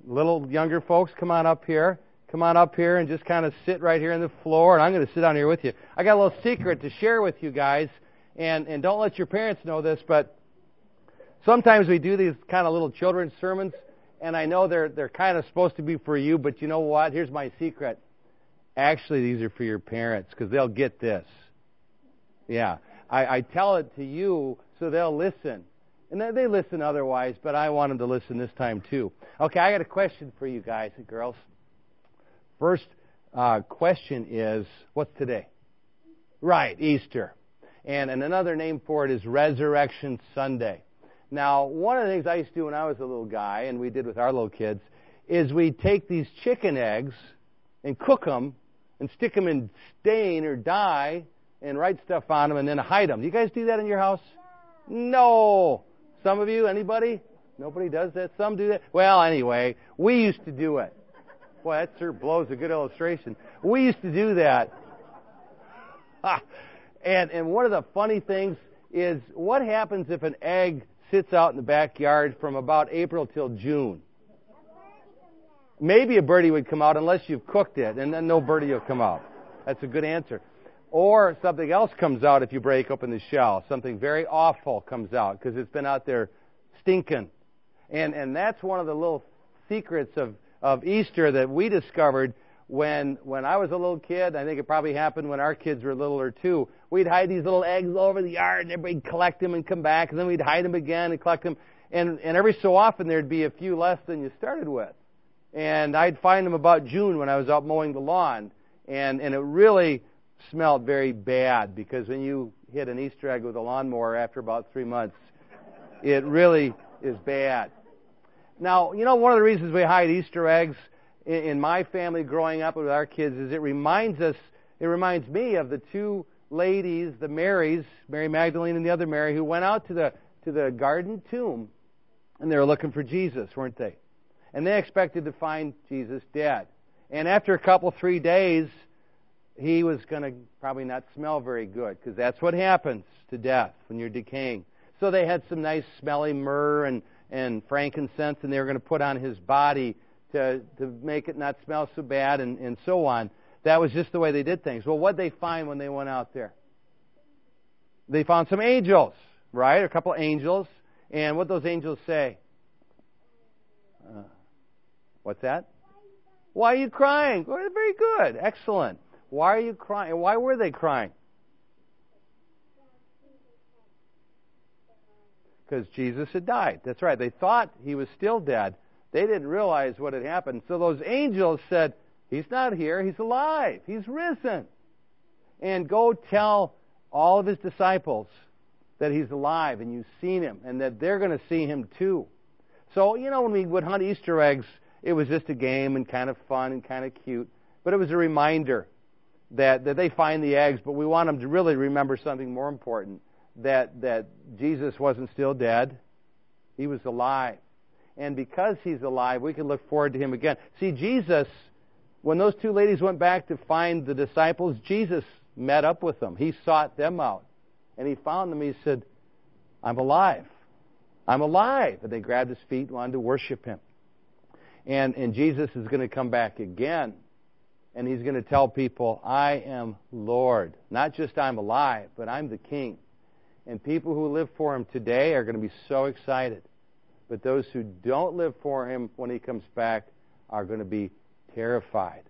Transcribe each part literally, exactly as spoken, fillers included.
Little younger folks, come on up here. Come on up here and just kind of sit right here on the floor, and I'm going to sit down here with you. I got a little secret to share with you guys, and, and don't let your parents know this, but sometimes we do these kind of little children's sermons, and I know they're they're kind of supposed to be for you, but you know what? Here's my secret. Actually, these are for your parents, because they'll get this. Yeah. I, I tell it to you so they'll listen. And they, they listen otherwise, but I want them to listen this time too. Okay, I got a question for you guys and girls. First uh, question is, what's today? Right, Easter. And, and another name for it is Resurrection Sunday. Now, one of the things I used to do when I was a little guy, and we did with our little kids, is we'd take these chicken eggs and cook them and stick them in stain or dye and write stuff on them and then hide them. Do you guys do that in your house? No. Some of you? Anybody? Nobody does that? Some do that? Well, anyway, we used to do it. Boy, that sure blows a good illustration. We used to do that. and and one of the funny things is, what happens if an egg sits out in the backyard from about April till June? Maybe a birdie would come out unless you've cooked it, and then no birdie will come out. That's a good answer. Or something else comes out if you break open the shell. Something very awful comes out because it's been out there stinking. And and that's one of the little secrets of of Easter that we discovered when when I was a little kid. I think it probably happened when our kids were littler too. We'd hide these little eggs all over the yard, and everybody'd collect them and come back, and then we'd hide them again and collect them. And, and every so often there'd be a few less than you started with. And I'd find them about June when I was out mowing the lawn. And, and it really smelled very bad, because when you hit an Easter egg with a lawnmower after about three months, it really is bad. Now, you know, one of the reasons we hide Easter eggs in, in my family growing up with our kids is it reminds us, it reminds me of the two ladies, the Marys, Mary Magdalene and the other Mary, who went out to the to the garden tomb, and they were looking for Jesus, weren't they? And they expected to find Jesus dead. And after a couple, three days, he was going to probably not smell very good, because that's what happens to death when you're decaying. So they had some nice smelly myrrh and, and frankincense, and they were going to put on his body to, to make it not smell so bad, and, and so on. That was just the way they did things. Well, what did they find when they went out there? They found some angels, right? A couple angels. And what did those angels say? Uh, what's that? Why are you crying? Well, very good. Excellent. Why are you crying? Why were they crying? Because Jesus had died. That's right. They thought he was still dead. They didn't realize what had happened. So those angels said, he's not here. He's alive. He's risen. And go tell all of his disciples that he's alive and you've seen him, and that they're going to see him too. So, you know, when we would hunt Easter eggs, it was just a game and kind of fun and kind of cute. But it was a reminder that, that they find the eggs, but we want them to really remember something more important, that, that Jesus wasn't still dead. He was alive. And because he's alive, we can look forward to him again. See, Jesus, when those two ladies went back to find the disciples, Jesus met up with them. He sought them out. And he found them. He said, I'm alive. I'm alive. And they grabbed his feet and wanted to worship him. And, and Jesus is going to come back again. And he's going to tell people, I am Lord. Not just I'm alive, but I'm the King. And people who live for him today are going to be so excited. But those who don't live for him when he comes back are going to be terrified.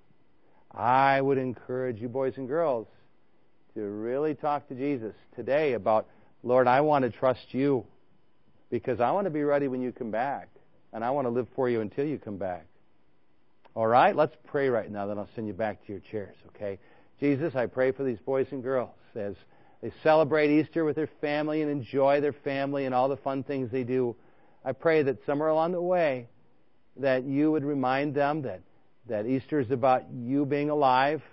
I would encourage you boys and girls to really talk to Jesus today about, Lord, I want to trust you because I want to be ready when you come back. And I want to live for you until you come back. All right? Let's pray right now, then I'll send you back to your chairs, okay? Jesus, I pray for these boys and girls as they celebrate Easter with their family and enjoy their family and all the fun things they do. I pray that somewhere along the way that you would remind them that, that Easter is about you being alive,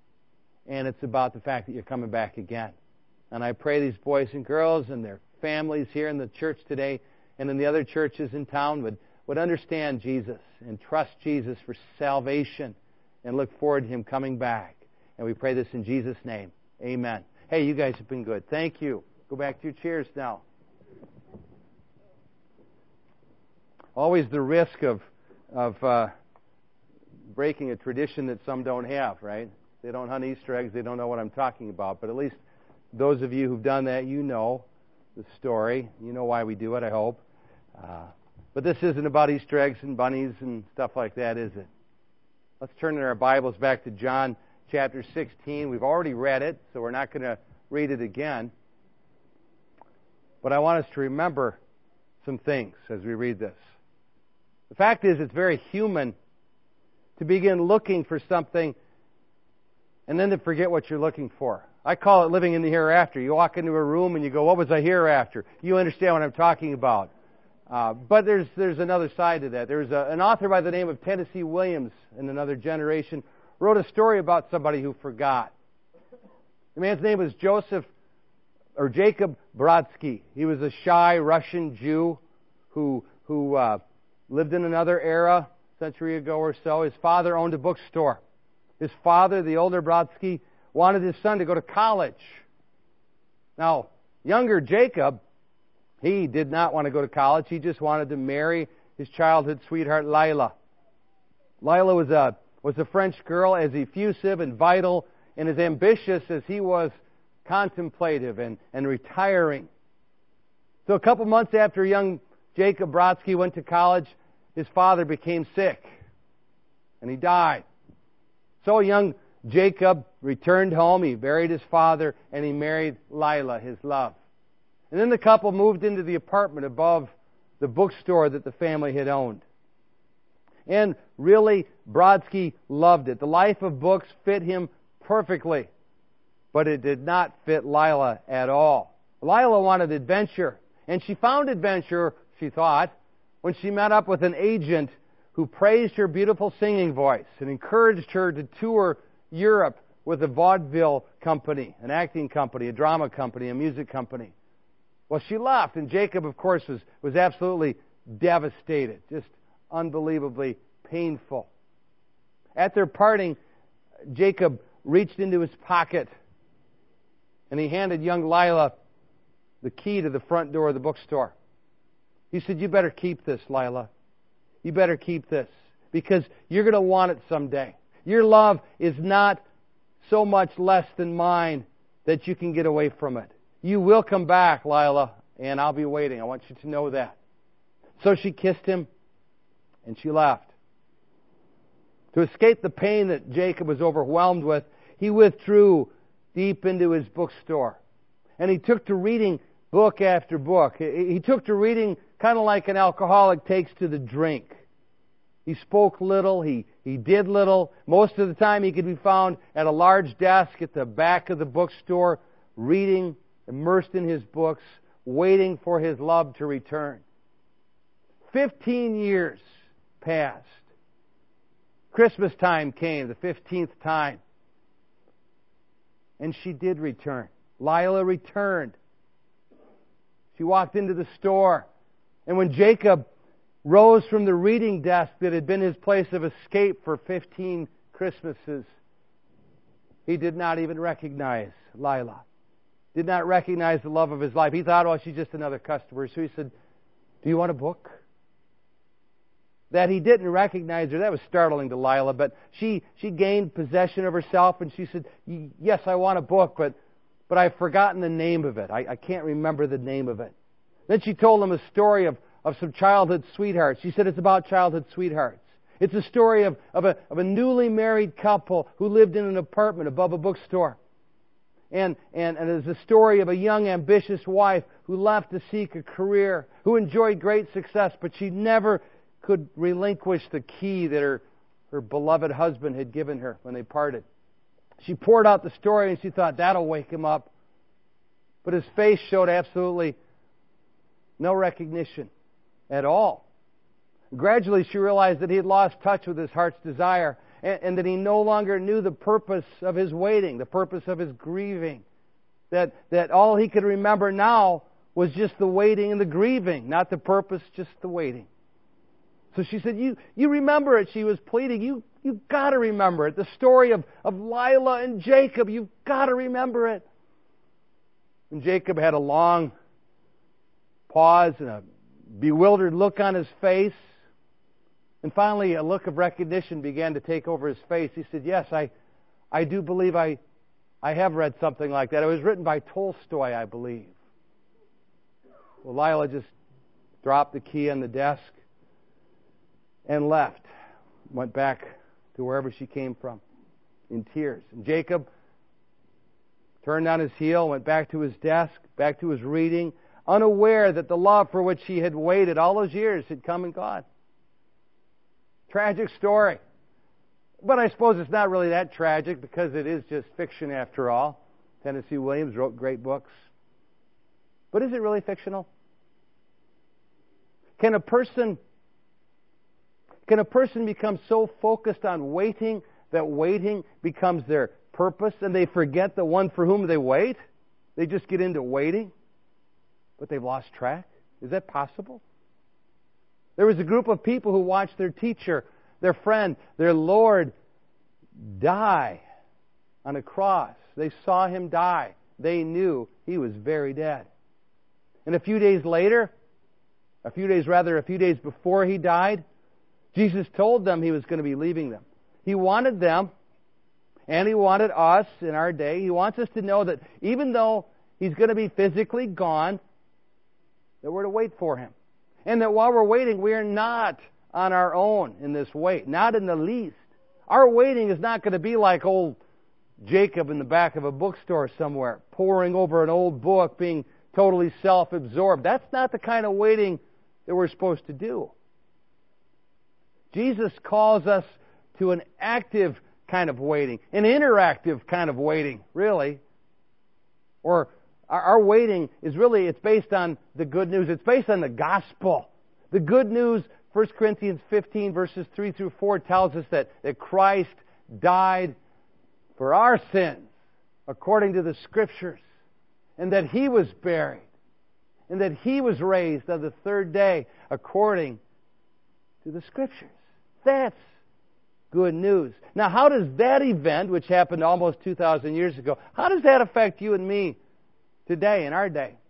and it's about the fact that you're coming back again. And I pray these boys and girls and their families here in the church today and in the other churches in town would, would understand Jesus and trust Jesus for salvation and look forward to him coming back. And we pray this in Jesus' name. Amen. Hey, you guys have been good. Thank you. Go back to your chairs now. Always the risk of, of uh, breaking a tradition that some don't have, right? They don't hunt Easter eggs. They don't know what I'm talking about. But at least those of you who've done that, you know the story. You know why we do it, I hope. Uh, but this isn't about Easter eggs and bunnies and stuff like that, is it? Let's turn in our Bibles back to John chapter sixteen. We've already read it, so we're not going to read it again. But I want us to remember some things as we read this. The fact is, it's very human to begin looking for something and then to forget what you're looking for. I call it living in the hereafter. You walk into a room and you go, what was I hereafter? You understand what I'm talking about. Uh, but there's there's another side to that. There's a, an author by the name of Tennessee Williams in another generation wrote a story about somebody who forgot. The man's name was Joseph or Jacob Brodsky. He was a shy Russian Jew who who uh, lived in another era, a century ago or so. His father owned a bookstore. His father, the older Brodsky, wanted his son to go to college. Now, younger Jacob, he did not want to go to college. He just wanted to marry his childhood sweetheart, Lila. Lila was a was a French girl, as effusive and vital and as ambitious as he was contemplative and, and retiring. So a couple months after young Jacob Brodsky went to college, his father became sick, and he died. So young Jacob returned home, he buried his father, and he married Lila, his love. And then the couple moved into the apartment above the bookstore that the family had owned. And really, Brodsky loved it. The life of books fit him perfectly, but it did not fit Lila at all. Lila wanted adventure, and she found adventure, she thought, when she met up with an agent who praised her beautiful singing voice and encouraged her to tour Europe with a vaudeville company, an acting company, a drama company, a music company. Well, she left, and Jacob, of course, was, was absolutely devastated, just unbelievably painful. At their parting, Jacob reached into his pocket, and he handed young Lila the key to the front door of the bookstore. He said, you better keep this, Lila. You better keep this, because you're going to want it someday. Your love is not so much less than mine that you can get away from it. You will come back, Lila, and I'll be waiting. I want you to know that. So she kissed him, and she left. To escape the pain that Jacob was overwhelmed with, he withdrew deep into his bookstore. And he took to reading book after book. He took to reading kind of like an alcoholic takes to the drink. He spoke little, he, he did little. Most of the time he could be found at a large desk at the back of the bookstore, reading, immersed in his books, waiting for his love to return. Fifteen years passed. Christmas time came, the fifteenth time. And she did return. Lila returned. She walked into the store. And when Jacob rose from the reading desk that had been his place of escape for fifteen Christmases, he did not even recognize Lila. Did not recognize the love of his life. He thought, oh, she's just another customer. So he said, do you want a book? That he didn't recognize her, that was startling to Lila, but she, she gained possession of herself and she said, yes, I want a book, but, but I've forgotten the name of it. I, I can't remember the name of it. Then she told him a story of, of some childhood sweethearts. She said it's about childhood sweethearts. It's a story of, of, a, of a newly married couple who lived in an apartment above a bookstore. And, and, and it's a story of a young, ambitious wife who left to seek a career, who enjoyed great success, but she never could relinquish the key that her, her beloved husband had given her when they parted. She poured out the story and she thought, that'll wake him up. But his face showed absolutely no recognition at all. Gradually she realized that he had lost touch with his heart's desire, and, and that he no longer knew the purpose of his waiting, the purpose of his grieving. That, that all he could remember now was just the waiting and the grieving, not the purpose, just the waiting. So she said, you, you remember it, she was pleading. You, you've got to remember it. The story of, of Lila and Jacob, you've got to remember it. And Jacob had a long pause and a bewildered look on his face. And finally, a look of recognition began to take over his face. He said, yes, I, I do believe I, I have read something like that. It was written by Tolstoy, I believe. Well, Lila just dropped the key on the desk and left. Went back to wherever she came from in tears. And Jacob turned on his heel, went back to his desk, back to his reading, unaware that the love for which he had waited all those years had come and gone. Tragic story. But I suppose it's not really that tragic because it is just fiction after all. Tennessee Williams wrote great books. But is it really fictional? Can a person can a person become so focused on waiting that waiting becomes their purpose and they forget the one for whom they wait? They just get into waiting, but they've lost track? Is that possible? There was a group of people who watched their teacher, their friend, their Lord die on a cross. They saw him die. They knew he was very dead. And a few days later, a few days rather, a few days before he died, Jesus told them he was going to be leaving them. He wanted them, and he wanted us in our day, he wants us to know that even though he's going to be physically gone, that we're to wait for him. And that while we're waiting, we are not on our own in this wait. Not in the least. Our waiting is not going to be like old Jacob in the back of a bookstore somewhere, poring over an old book, being totally self-absorbed. That's not the kind of waiting that we're supposed to do. Jesus calls us to an active kind of waiting, an interactive kind of waiting, really. Or Our, our waiting is really, it's based on the good news. It's based on the gospel. The good news, First Corinthians fifteen, verses three through four, tells us that, that Christ died for our sins, according to the Scriptures, and that He was buried, and that He was raised on the third day, according to the Scriptures. That's good news. Now, how does that event, which happened almost two thousand years ago, how does that affect you and me today, in our day?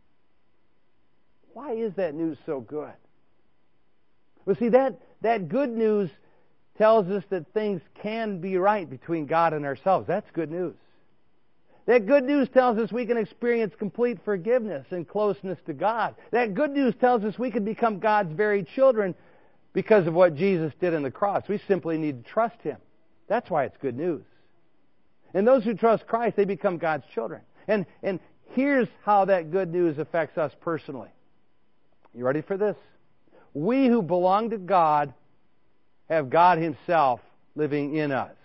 Why is that news so good? Well, see, that, that good news tells us that things can be right between God and ourselves. That's good news. That good news tells us we can experience complete forgiveness and closeness to God. That good news tells us we can become God's very children because of what Jesus did on the cross. We simply need to trust Him. That's why it's good news. And those who trust Christ, they become God's children. And, and here's how that good news affects us personally. You ready for this? We who belong to God have God Himself living in us.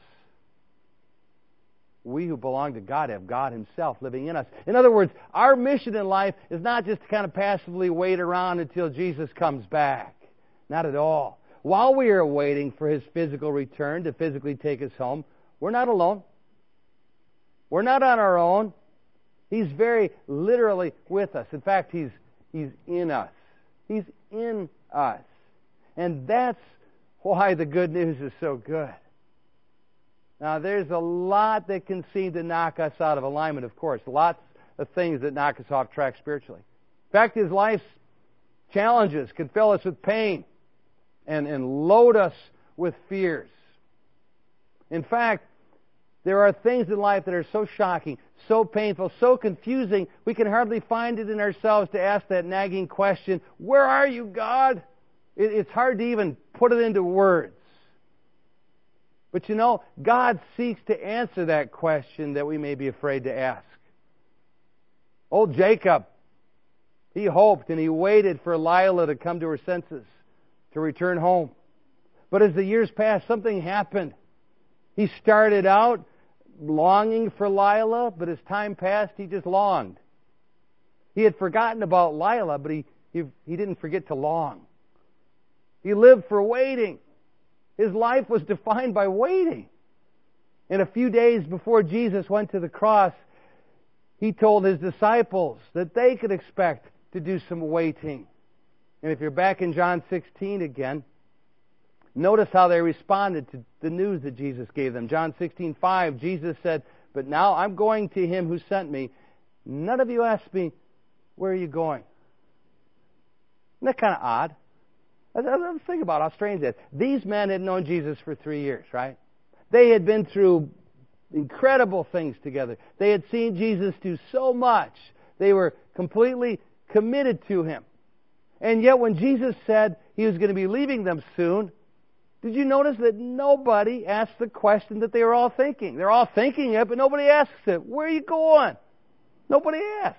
We who belong to God have God Himself living in us. In other words, our mission in life is not just to kind of passively wait around until Jesus comes back. Not at all. While we are waiting for His physical return to physically take us home, we're not alone. We're not on our own. He's very literally with us. In fact, He's, he's in us. He's in us. And that's why the good news is so good. Now, there's a lot that can seem to knock us out of alignment, of course. Lots of things that knock us off track spiritually. In fact, His life's challenges can fill us with pain and, and load us with fears. In fact, there are things in life that are so shocking, so painful, so confusing, we can hardly find it in ourselves to ask that nagging question, where are you, God? It, it's hard to even put it into words. But you know, God seeks to answer that question that we may be afraid to ask. Old Jacob, he hoped and he waited for Lila to come to her senses, to return home. But as the years passed, something happened. He started out longing for Lila, but as time passed, he just longed. He had forgotten about Lila, but he, he, he didn't forget to long. He lived for waiting. His life was defined by waiting. And a few days before Jesus went to the cross, He told His disciples that they could expect to do some waiting. And if you're back in John sixteen again, notice how they responded to the news that Jesus gave them. John sixteen five, Jesus said, "But now I'm going to Him who sent me. None of you asked me, where are you going?" Isn't that kind of odd? Let's think about how strange that is. These men had known Jesus for three years, right? They had been through incredible things together. They had seen Jesus do so much. They were completely committed to Him. And yet when Jesus said He was going to be leaving them soon, did you notice that nobody asked the question that they were all thinking? They're all thinking it, but nobody asks it. Where are you going? Nobody asks.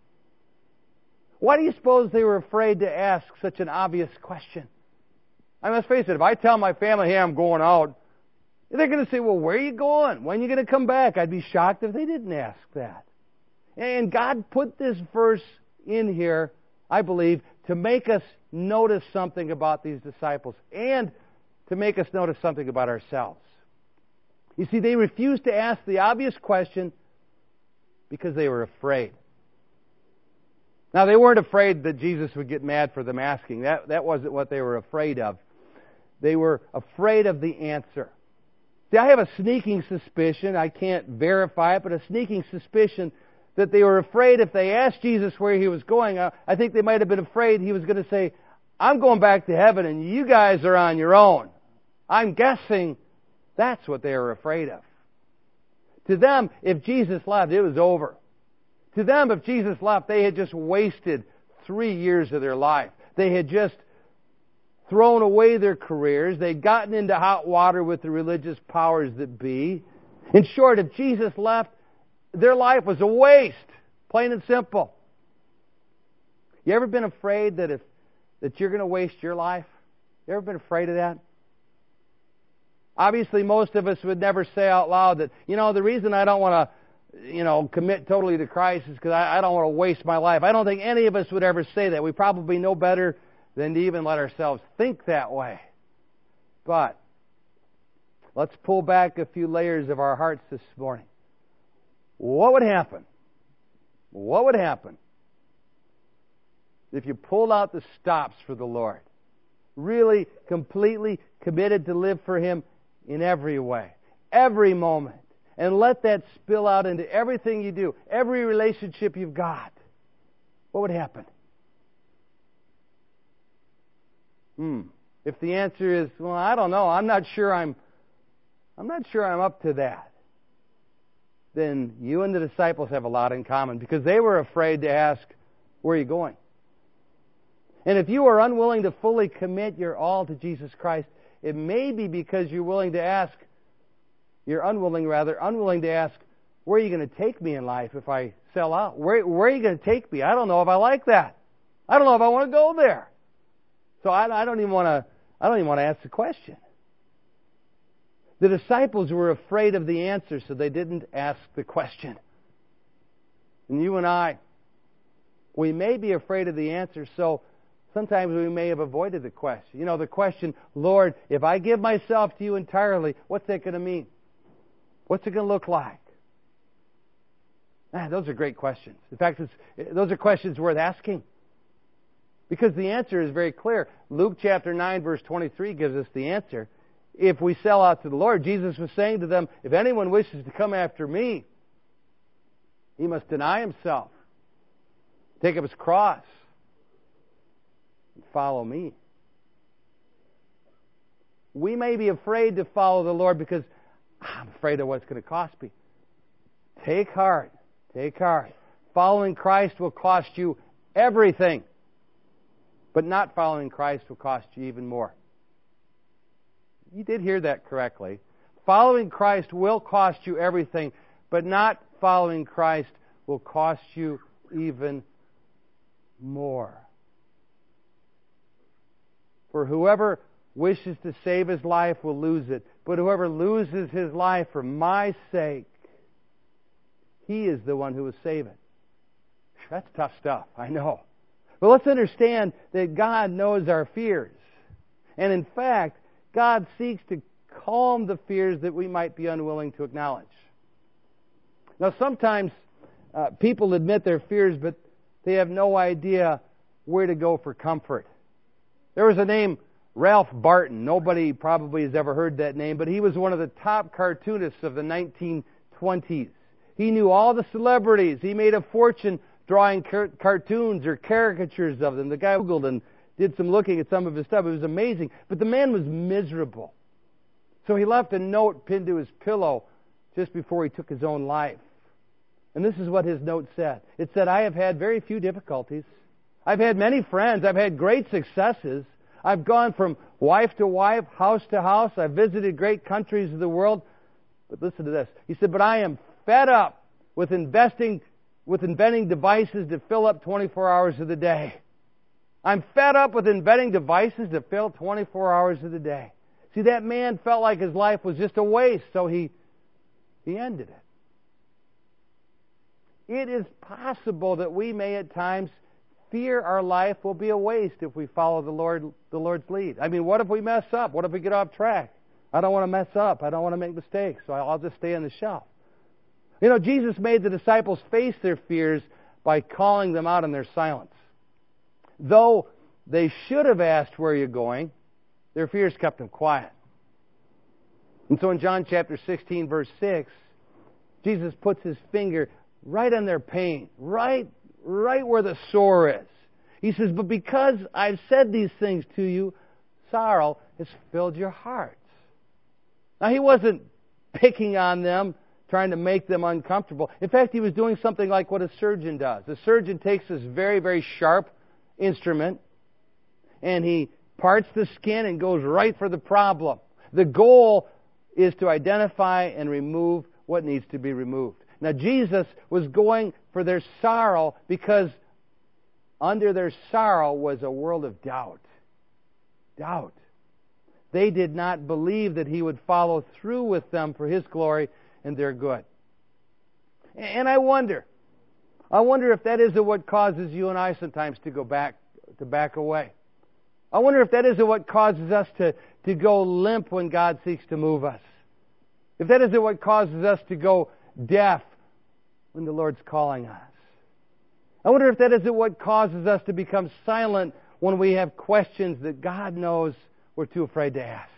Why do you suppose they were afraid to ask such an obvious question? I must face it, if I tell my family, hey, I'm going out, they're going to say, well, where are you going? When are you going to come back? I'd be shocked if they didn't ask that. And God put this verse in here, I believe, to make us notice something about these disciples and to make us notice something about ourselves. You see, they refused to ask the obvious question because they were afraid. Now, they weren't afraid that Jesus would get mad for them asking. That, that wasn't what they were afraid of. They were afraid of the answer. See, I have a sneaking suspicion, I can't verify it, but a sneaking suspicion that they were afraid if they asked Jesus where He was going, I think they might have been afraid He was going to say, I'm going back to heaven and you guys are on your own. I'm guessing that's what they were afraid of. To them, if Jesus left, it was over. To them, if Jesus left, they had just wasted three years of their life. They had just thrown away their careers. They'd gotten into hot water with the religious powers that be. In short, if Jesus left, their life was a waste. Plain and simple. You ever been afraid that if that you're going to waste your life? You ever been afraid of that? Obviously, most of us would never say out loud that, you know, the reason I don't want to, you know, commit totally to Christ is because I, I don't want to waste my life. I don't think any of us would ever say that. We probably know better than to even let ourselves think that way. But let's pull back a few layers of our hearts this morning. What would happen? What would happen if you pulled out the stops for the Lord? Really, completely committed to live for Him in every way, every moment, and let that spill out into everything you do, every relationship you've got. What would happen? Hmm. If the answer is, well, I don't know, I'm not sure I'm, I'm not sure I'm up to that, then you and the disciples have a lot in common because they were afraid to ask, where are you going? And if you are unwilling to fully commit your all to Jesus Christ, it may be because you're willing to ask, you're unwilling rather, unwilling to ask, where are you going to take me in life if I sell out? Where, where are you going to take me? I don't know if I like that. I don't know if I want to go there. So I, I don't even want to, I don't even want to ask the question. The disciples were afraid of the answer, so they didn't ask the question. And you and I, we may be afraid of the answer, so sometimes we may have avoided the question. You know, the question, Lord, if I give myself to you entirely, what's that going to mean? What's it going to look like? Ah, those are great questions. In fact, it's, those are questions worth asking. Because the answer is very clear. Luke chapter nine, verse twenty-three gives us the answer. If we sell out to the Lord, Jesus was saying to them, if anyone wishes to come after me, he must deny himself, take up his cross, and follow me. We may be afraid to follow the Lord because I'm afraid of what's going to cost me. Take heart. Take heart. Following Christ will cost you everything. But not following Christ will cost you even more. You did hear that correctly. Following Christ will cost you everything, but not following Christ will cost you even more. For whoever wishes to save his life will lose it, but whoever loses his life for my sake, he is the one who will save it. That's tough stuff, I know. But let's understand that God knows our fears. And in fact, God seeks to calm the fears that we might be unwilling to acknowledge. Now, sometimes uh, people admit their fears, but they have no idea where to go for comfort. There was a name, Ralph Barton. Nobody probably has ever heard that name, but he was one of the top cartoonists of the nineteen twenties. He knew all the celebrities. He made a fortune drawing car- cartoons or caricatures of them. The guy Googled and did some looking at some of his stuff. It was amazing. But the man was miserable. So he left a note pinned to his pillow just before he took his own life. And this is what his note said. It said, I have had very few difficulties. I've had many friends. I've had great successes. I've gone from wife to wife, house to house. I've visited great countries of the world. But listen to this. He said, but I am fed up with investing, with inventing devices to fill up twenty-four hours of the day. I'm fed up with inventing devices to fill twenty-four hours of the day. See, that man felt like his life was just a waste, so he, he ended it. It is possible that we may at times fear our life will be a waste if we follow the Lord, the Lord's lead. I mean, what if we mess up? What if we get off track? I don't want to mess up. I don't want to make mistakes, so I'll just stay on the shelf. You know, Jesus made the disciples face their fears by calling them out in their silence. Though they should have asked, where are you going? Their fears kept them quiet. And so in John chapter sixteen, verse six, Jesus puts his finger right on their pain, right, right where the sore is. He says, but because I've said these things to you, sorrow has filled your hearts. Now, he wasn't picking on them, trying to make them uncomfortable. In fact, he was doing something like what a surgeon does. A surgeon takes this very, very sharp instrument, and he parts the skin and goes right for the problem. The goal is to identify and remove what needs to be removed. Now, Jesus was going for their sorrow because under their sorrow was a world of doubt. Doubt. They did not believe that He would follow through with them for His glory and their good. And I wonder, I wonder if that isn't what causes you and I sometimes to go back, to back away. I wonder if that isn't what causes us to, to go limp when God seeks to move us. If that isn't what causes us to go deaf when the Lord's calling us. I wonder if that isn't what causes us to become silent when we have questions that God knows we're too afraid to ask.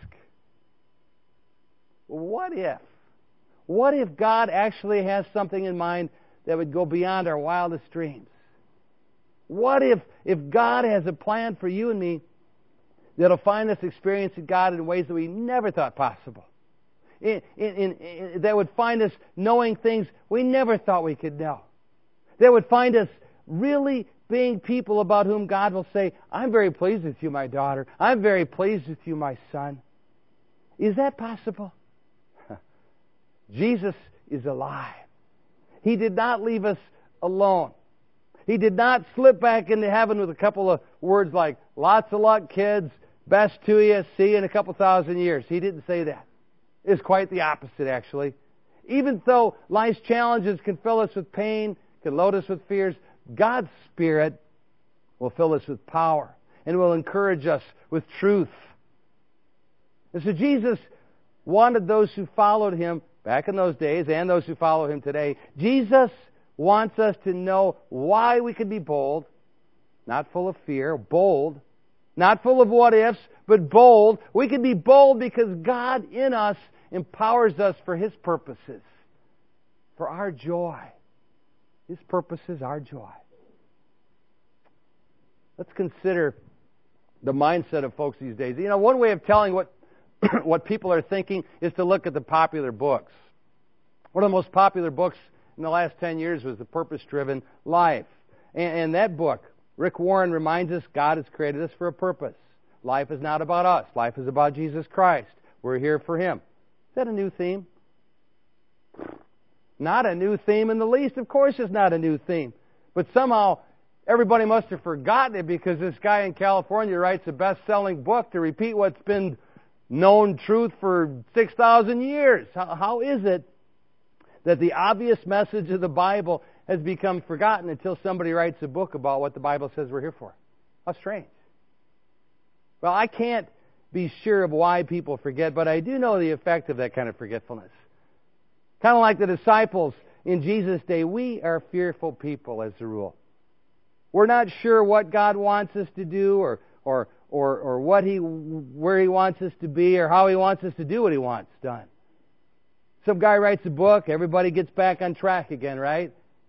What if? What if God actually has something in mind that would go beyond our wildest dreams? What if, if God has a plan for you and me that'll find us experiencing God in ways that we never thought possible? In, in, in, in, that would find us knowing things we never thought we could know. That would find us really being people about whom God will say, I'm very pleased with you, my daughter. I'm very pleased with you, my son. Is that possible? Jesus is alive. He did not leave us alone. He did not slip back into heaven with a couple of words like, lots of luck, kids, best to you, see you in a couple thousand years. He didn't say that. It's quite the opposite, actually. Even though life's challenges can fill us with pain, can load us with fears, God's Spirit will fill us with power and will encourage us with truth. And so Jesus wanted those who followed Him back in those days and those who follow Him today. Jesus wants us to know why we can be bold, not full of fear, bold, not full of what ifs, but bold. We can be bold because God in us empowers us for His purposes, for our joy. His purposes, our joy. Let's consider the mindset of folks these days. You know, one way of telling what what people are thinking is to look at the popular books. One of the most popular books in the last ten years was The Purpose-Driven Life. And, and that book, Rick Warren reminds us God has created us for a purpose. Life is not about us. Life is about Jesus Christ. We're here for Him. Is that a new theme? Not a new theme in the least. Of course it's not a new theme. But somehow everybody must have forgotten it because this guy in California writes a best-selling book to repeat what's been known truth for six thousand years. How, how is it that the obvious message of the Bible has become forgotten until somebody writes a book about what the Bible says we're here for? How strange. Well, I can't be sure of why people forget, but I do know the effect of that kind of forgetfulness. Kind of like the disciples in Jesus' day, we are fearful people as a rule. We're not sure what God wants us to do or or or or what He where He wants us to be or how He wants us to do what He wants done. Some guy writes a book, everybody gets back on track again, right?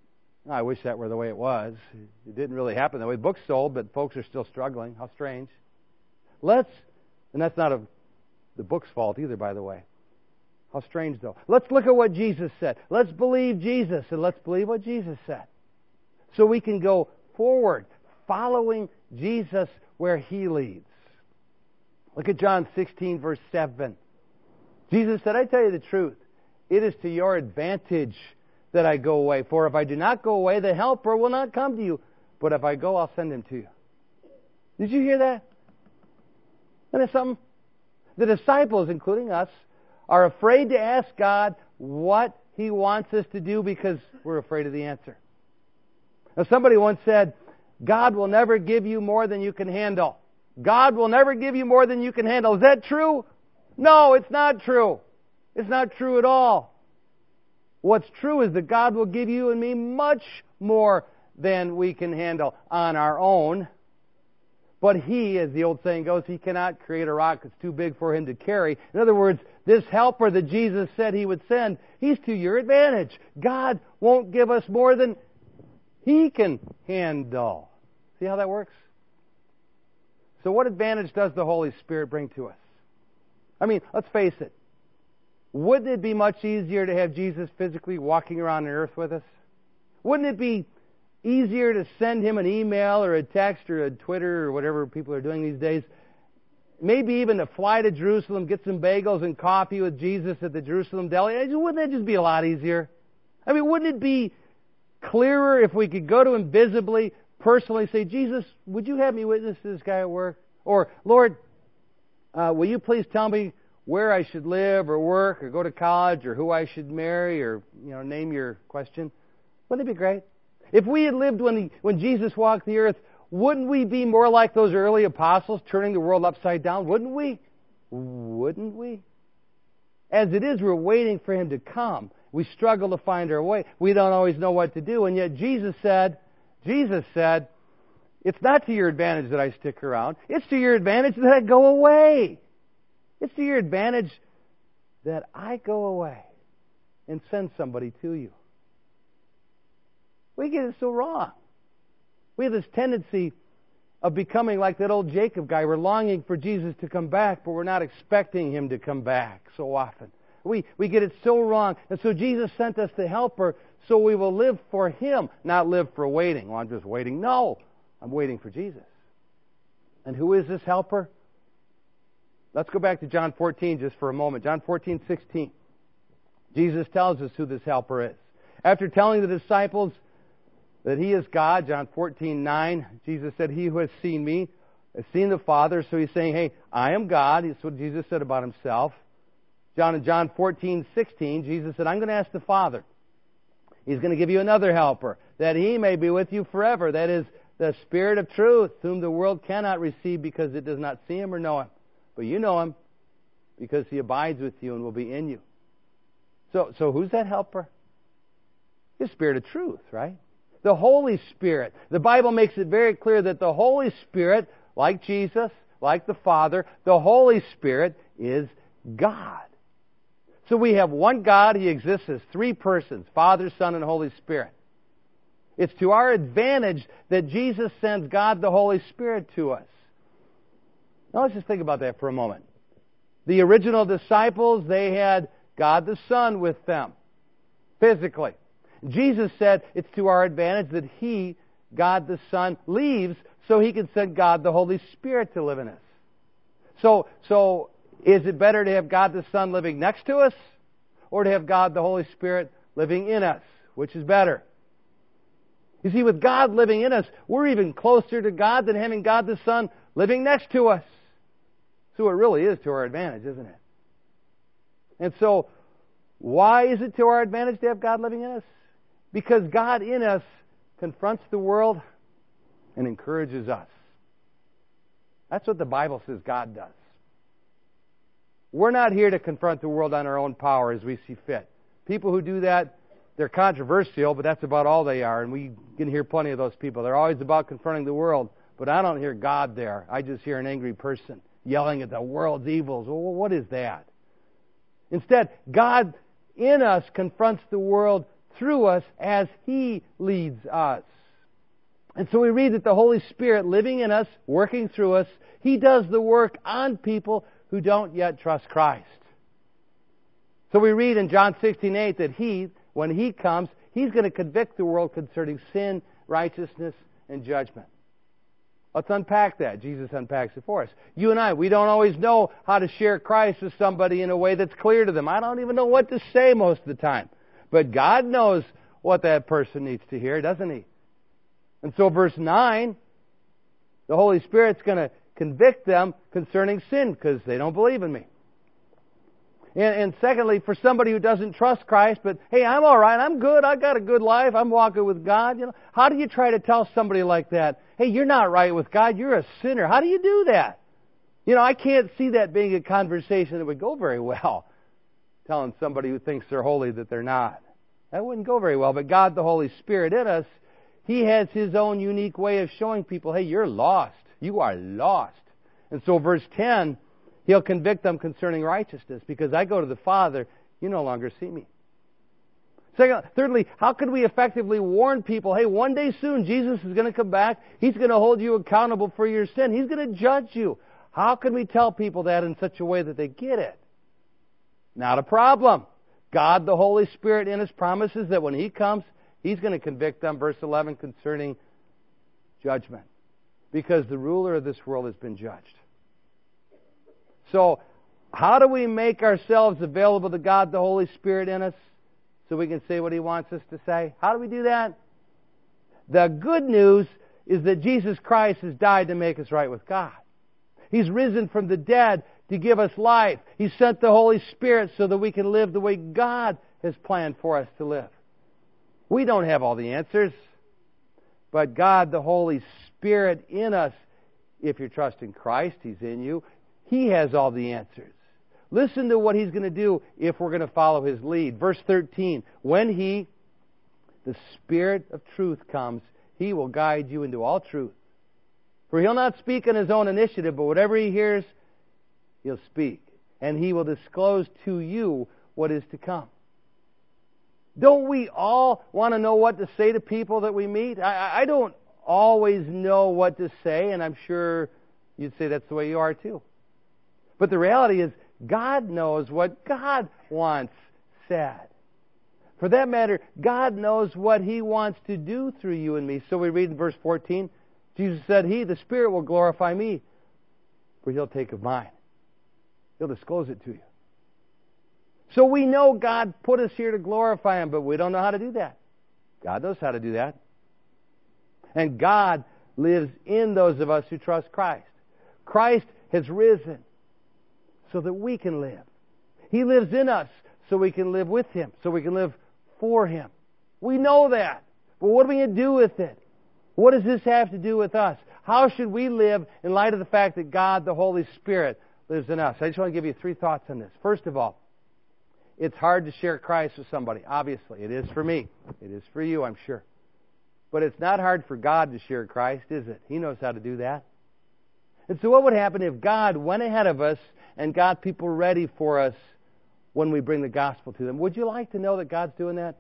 I wish that were the way it was. It didn't really happen that way. Books sold, but folks are still struggling. How strange. Let's, and that's not a, the book's fault either, by the way. How strange, though. Let's look at what Jesus said. Let's believe Jesus, and let's believe what Jesus said. So we can go forward, following Jesus where He leads. Look at John sixteen, verse seven. Jesus said, I tell you the truth. It is to your advantage that I go away. For if I do not go away, the Helper will not come to you. But if I go, I'll send Him to you. Did you hear that? Isn't that something? The disciples, including us, are afraid to ask God what He wants us to do because we're afraid of the answer. Now, somebody once said, God will never give you more than you can handle. God will never give you more than you can handle. Is that true? No, it's not true. It's not true at all. What's true is that God will give you and me much more than we can handle on our own. But He, as the old saying goes, He cannot create a rock that's too big for Him to carry. In other words, this helper that Jesus said He would send, He's to your advantage. God won't give us more than He can handle. See how that works? So what advantage does the Holy Spirit bring to us? I mean, let's face it. Wouldn't it be much easier to have Jesus physically walking around the earth with us? Wouldn't it be easier to send Him an email or a text or a Twitter or whatever people are doing these days? Maybe even to fly to Jerusalem, get some bagels and coffee with Jesus at the Jerusalem deli. Wouldn't that just be a lot easier? I mean, wouldn't it be clearer if we could go to Him visibly, personally, say, Jesus, would you have me witness to this guy at work? Or, Lord, uh, will you please tell me where I should live or work or go to college or who I should marry or, you know, name your question? Wouldn't it be great? If we had lived when, the, when Jesus walked the earth, wouldn't we be more like those early apostles turning the world upside down? Wouldn't we? Wouldn't we? As it is, we're waiting for Him to come. We struggle to find our way. We don't always know what to do. And yet Jesus said, Jesus said, it's not to your advantage that I stick around. It's to your advantage that I go away. It's to your advantage that I go away and send somebody to you. We get it so wrong. We have this tendency of becoming like that old Jacob guy. We're longing for Jesus to come back, but we're not expecting Him to come back so often. We, we get it so wrong. And so Jesus sent us the Helper so we will live for Him, not live for waiting. Well, I'm just waiting. No, I'm waiting for Jesus. And who is this Helper? Let's go back to John fourteen just for a moment. John fourteen, sixteen. Jesus tells us who this Helper is. After telling the disciples that He is God, John fourteen, nine, Jesus said, He who has seen me has seen the Father. So He's saying, hey, I am God. That's what Jesus said about Himself. John in John fourteen, sixteen, Jesus said, I'm going to ask the Father. He's going to give you another Helper, that He may be with you forever. That is the Spirit of truth, whom the world cannot receive because it does not see Him or know Him. But you know Him because He abides with you and will be in you. So, so who's that Helper? The Spirit of truth, right? The Holy Spirit. The Bible makes it very clear that the Holy Spirit, like Jesus, like the Father, the Holy Spirit is God. So we have one God. He exists as three persons, Father, Son, and Holy Spirit. It's to our advantage that Jesus sends God the Holy Spirit to us. Now let's just think about that for a moment. The original disciples, they had God the Son with them, physically. Jesus said it's to our advantage that He, God the Son, leaves so He can send God the Holy Spirit to live in us. So, so is it better to have God the Son living next to us or to have God the Holy Spirit living in us? Which is better? You see, with God living in us, we're even closer to God than having God the Son living next to us. So it really is to our advantage, isn't it? And so, why is it to our advantage to have God living in us? Because God in us confronts the world and encourages us. That's what the Bible says God does. We're not here to confront the world on our own power as we see fit. People who do that, they're controversial, but that's about all they are. And we can hear plenty of those people. They're always about confronting the world, but I don't hear God there. I just hear an angry person yelling at the world's evils. Well, what is that? Instead, God in us confronts the world through us as He leads us. And so we read that the Holy Spirit living in us, working through us, He does the work on people who don't yet trust Christ. So we read in John sixteen eight that He, when He comes, He's going to convict the world concerning sin, righteousness, and judgment. Let's unpack that. Jesus unpacks it for us. You and I, we don't always know how to share Christ with somebody in a way that's clear to them. I don't even know what to say most of the time. But God knows what that person needs to hear, doesn't He? And so verse nine, the Holy Spirit's going to convict them concerning sin because they don't believe in me. And, and secondly, for somebody who doesn't trust Christ, but hey, I'm all right, I'm good, I got a good life, I'm walking with God. You know, how do you try to tell somebody like that, hey, you're not right with God, you're a sinner? How do you do that? You know, I can't see that being a conversation that would go very well. Telling somebody who thinks they're holy that they're not. That wouldn't go very well. But God, the Holy Spirit in us, He has His own unique way of showing people, hey, you're lost. You are lost. And so verse ten, He'll convict them concerning righteousness because I go to the Father, you no longer see me. Second, thirdly, how could we effectively warn people, hey, one day soon Jesus is going to come back. He's going to hold you accountable for your sin. He's going to judge you. How can we tell people that in such a way that they get it? Not a problem. God, the Holy Spirit in us, promises that when He comes, He's going to convict them, verse eleven, concerning judgment. Because the ruler of this world has been judged. So, how do we make ourselves available to God, the Holy Spirit in us, so we can say what He wants us to say? How do we do that? The good news is that Jesus Christ has died to make us right with God. He's risen from the dead to give us life. He sent the Holy Spirit so that we can live the way God has planned for us to live. We don't have all the answers, but God, the Holy Spirit in us, if you're trusting Christ, He's in you, He has all the answers. Listen to what He's going to do if we're going to follow His lead. Verse thirteen, when He, the Spirit of truth, comes, He will guide you into all truth. For He'll not speak on His own initiative, but whatever He hears, He'll speak. And He will disclose to you what is to come. Don't we all want to know what to say to people that we meet? I, I don't always know what to say, and I'm sure you'd say that's the way you are too. But the reality is, God knows what God wants said. For that matter, God knows what He wants to do through you and me. So we read in verse fourteen, Jesus said, He, the Spirit, will glorify me, for He'll take of mine. He'll disclose it to you. So we know God put us here to glorify Him, but we don't know how to do that. God knows how to do that. And God lives in those of us who trust Christ. Christ has risen so that we can live. He lives in us so we can live with Him, so we can live for Him. We know that. But what are we going to do with it? What does this have to do with us? How should we live in light of the fact that God, the Holy Spirit, lives in us? I just want to give you three thoughts on this. First of all, it's hard to share Christ with somebody. Obviously, it is for me. It is for you, I'm sure. But it's not hard for God to share Christ, is it? He knows how to do that. And so what would happen if God went ahead of us and got people ready for us when we bring the gospel to them? Would you like to know that God's doing that?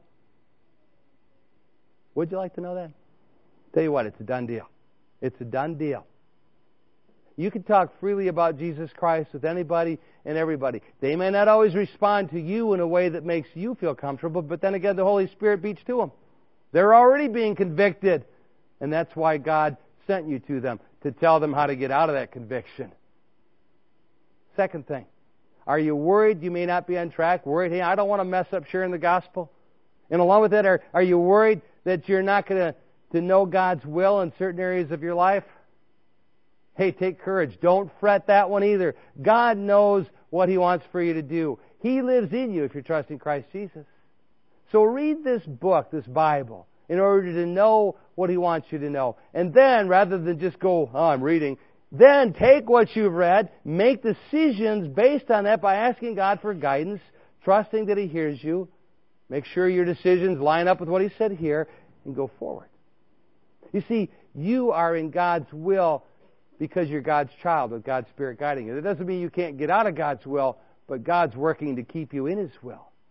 Would you like to know that? Tell you what, it's a done deal. It's a done deal. You can talk freely about Jesus Christ with anybody and everybody. They may not always respond to you in a way that makes you feel comfortable, but then again, the Holy Spirit beats to them. They're already being convicted, and that's why God sent you to them, to tell them how to get out of that conviction. Second thing, are you worried you may not be on track? Worried, hey, I don't want to mess up sharing the gospel? And along with that, are, are you worried that you're not going to to know God's will in certain areas of your life? Hey, take courage. Don't fret that one either. God knows what He wants for you to do. He lives in you if you're trusting Christ Jesus. So read this book, this Bible, in order to know what He wants you to know. And then, rather than just go, oh, I'm reading, then take what you've read, make decisions based on that by asking God for guidance, trusting that He hears you. Make sure your decisions line up with what He said here, and go forward. You see, you are in God's will because you're God's child with God's Spirit guiding you. That doesn't mean you can't get out of God's will, but God's working to keep you in His will.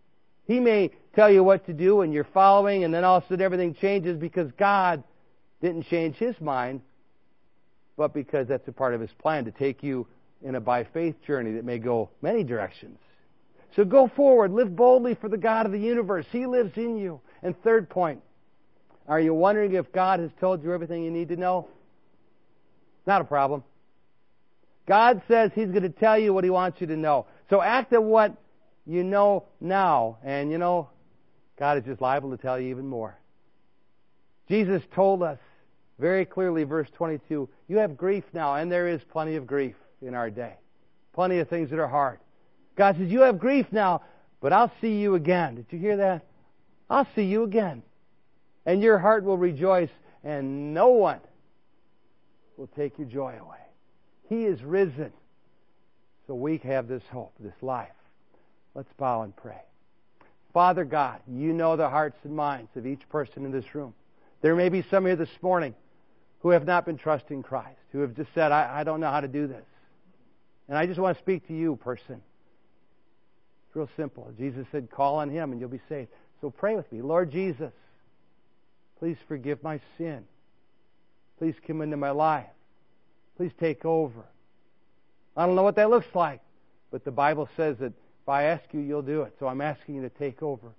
He may tell you what to do and you're following, and then all of a sudden everything changes because God didn't change His mind, but because that's a part of His plan to take you in a by-faith journey that may go many directions. So go forward. Live boldly for the God of the universe. He lives in you. And third point, are you wondering if God has told you everything you need to know? Not a problem. God says He's going to tell you what He wants you to know. So act on what you know now. And you know, God is just liable to tell you even more. Jesus told us very clearly, verse twenty-two, you have grief now, and there is plenty of grief in our day. Plenty of things that are hard. God says, you have grief now, but I'll see you again. Did you hear that? I'll see you again. And your heart will rejoice, and no one will take your joy away. He is risen. So we have this hope, this life. Let's bow and pray. Father God, you know the hearts and minds of each person in this room. There may be some here this morning who have not been trusting Christ, who have just said, I, I don't know how to do this. And I just want to speak to you, person. It's real simple. Jesus said, call on Him and you'll be saved. So pray with me. Lord Jesus, please forgive my sin. Please come into my life. Please take over. I don't know what that looks like, but the Bible says that if I ask you, you'll do it. So I'm asking you to take over.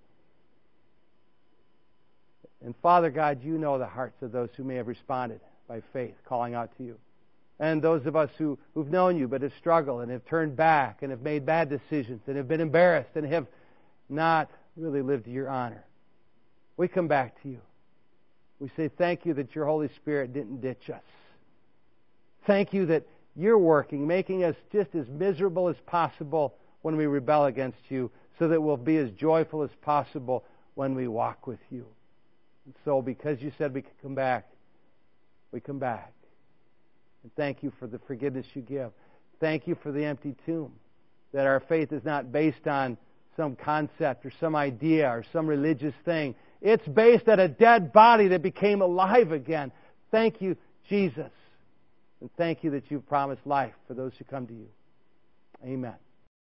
And Father God, you know the hearts of those who may have responded by faith, calling out to you. And those of us who, who've known you but have struggled and have turned back and have made bad decisions and have been embarrassed and have not really lived to your honor. We come back to you. We say thank you that your Holy Spirit didn't ditch us. Thank you that you're working, making us just as miserable as possible when we rebel against you, so that we'll be as joyful as possible when we walk with you. And so because you said we could come back, we come back. And thank you for the forgiveness you give. Thank you for the empty tomb, that our faith is not based on some concept or some idea or some religious thing. It's based on a dead body that became alive again. Thank you, Jesus. And thank you that you've promised life for those who come to you. Amen.